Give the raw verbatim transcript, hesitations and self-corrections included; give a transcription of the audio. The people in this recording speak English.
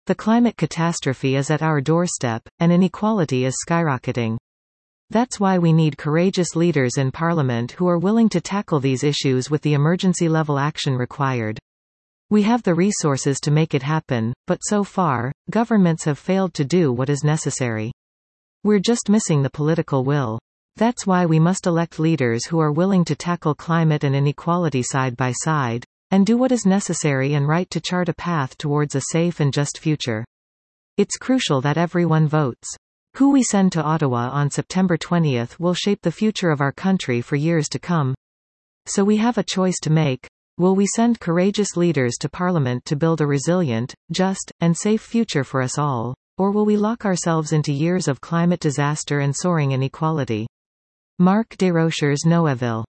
The climate catastrophe is at our doorstep, and inequality is skyrocketing. That's why we need courageous leaders in Parliament who are willing to tackle these issues with the emergency-level action required. We have the resources to make it happen, but so far, governments have failed to do what is necessary. We're just missing the political will. That's why we must elect leaders who are willing to tackle climate and inequality side by side, and do what is necessary and right to chart a path towards a safe and just future. It's crucial that everyone votes. Who we send to Ottawa on September twentieth will shape the future of our country for years to come. So we have a choice to make. Will we send courageous leaders to Parliament to build a resilient, just, and safe future for us all? Or will we lock ourselves into years of climate disaster and soaring inequality? Marc Desrochers, Noaville.